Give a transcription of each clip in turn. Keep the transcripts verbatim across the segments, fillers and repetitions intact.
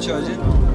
Че, один?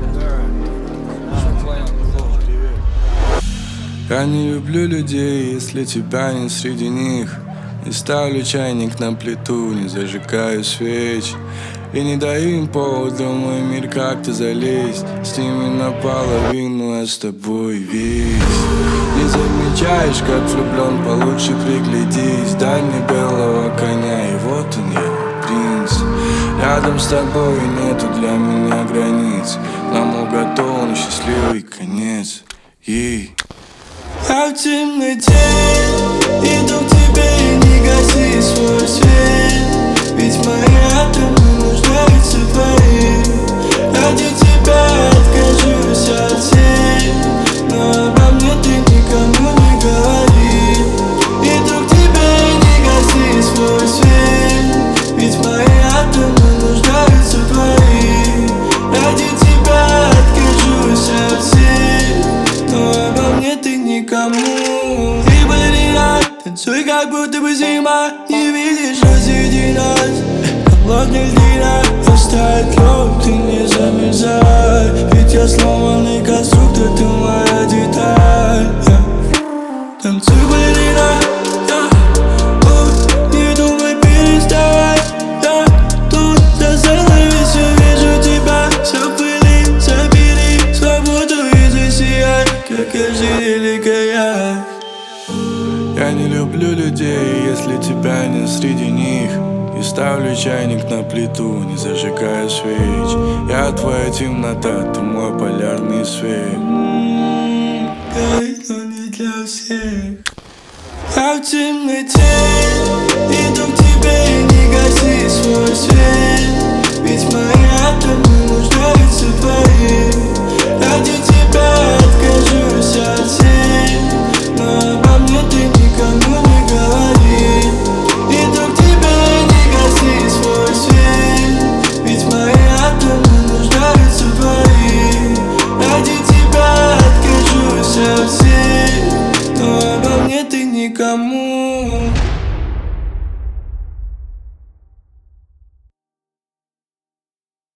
Я не люблю людей, если тебя нет среди них. Не ставлю чайник на плиту, не зажигаю свеч. И не даю им повода в мой мир как-то залезть. С ними наполовину, а с тобой весь. Не замечаешь, как влюблен, получше приглядись. Дай мне белого коня, и вот он я, принц. Рядом с тобой нету для меня границ. Нам уготован счастливый конец. Ей. Я в темноте иду к тебе и не гаси свой свет. Ведь мои атомы нуждаются в твоих. Ради тебя откажусь от всех, но обо мне ты никому не говори. Иду к тебе и не гаси свой свет. Ведь мои атомы нуждаются в твоих. Ради тебя откажусь от всех, но обо мне ты никому. И балерина, танцуй, как будто бы зима. Не видишь, разъеди нас. Холодная льдина, оставь лед, ты не замерзай. Ведь я сломанный конструктор, ты моя деталь. yeah. Танцуй, балерина, yeah. Не думай переставай, yeah. Тут за занавесью вижу тебя. Все в пыли, забери свободу и засияй, как я великая. Я не люблю людей, если тебя нет среди них. И ставлю чайник на плиту, не зажигаю свеч. Я твоя темнота, ты мой полярный свет. Горит, но не для всех. Я в темноте